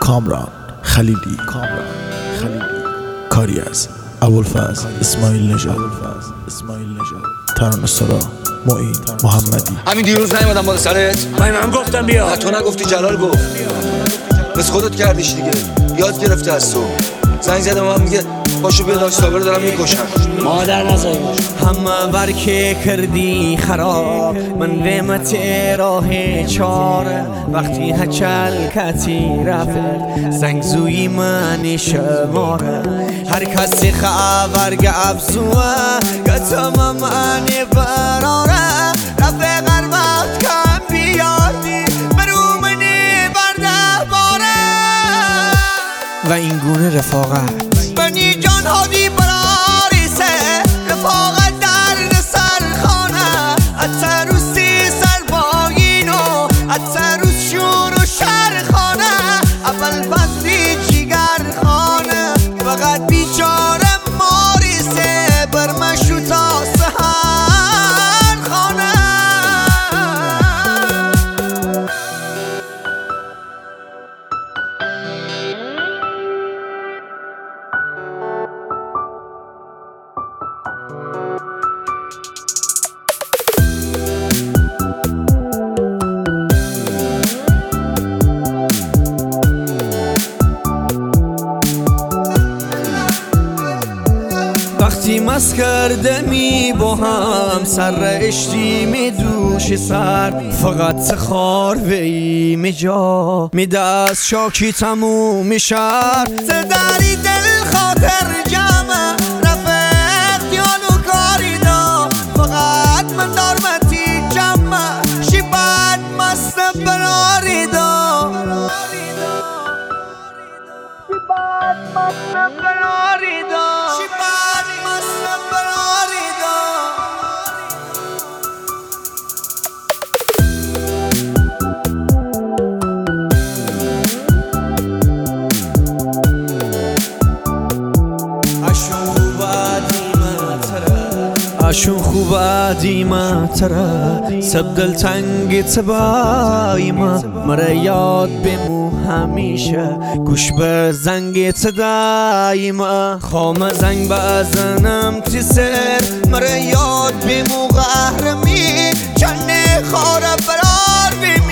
کامران خلیلی کاری از ابوالفضل اسماعیل نژاد ترانه سرا معین محمدی. همین دیروز نیومدم بالا سرت؟ من گفتم بیا. تو نگفتی جلال گفت. بس خودت کردیش دیگه. یاد گرفته از تو. زنگ زدم من میگه باشو بیا داشت صابر دارم میکشم. مادر نزایی باش. همه برکه کردی خراب من قیمت راه چاره وقتی هچل کتی رفت زنگ زوی من شماره هر کسی خبر افزوه گتم من براره رفقر وقت کم بیادی برو منی برده باره و این گونه رفاقت بنی جان هادی براریسه رفاقت در سرخانه اتروسی سرباین و اتروس شور و شرخانه اول فصلی جیگر خانه فقط بیچاره ماریسه برمشو تا سهر خانه. وقتی مست کرده می با هم سر اشتی می دوش سر فقط خار وی می جا می دست شاکی تموم می شر دری دل خاطر جمع رفت دیالو کاری دا فقط من دارمتی جمع شیبت مست براری دا شیبت مست براری دا اشون خوبه دیمه تره سب دل تنگی تبایمه مره یاد بمو همیشه گوش به زنگی تدایمه خام زنگ بزنم تی سر مره یاد بمو قهرمی چنه خاره برار بیم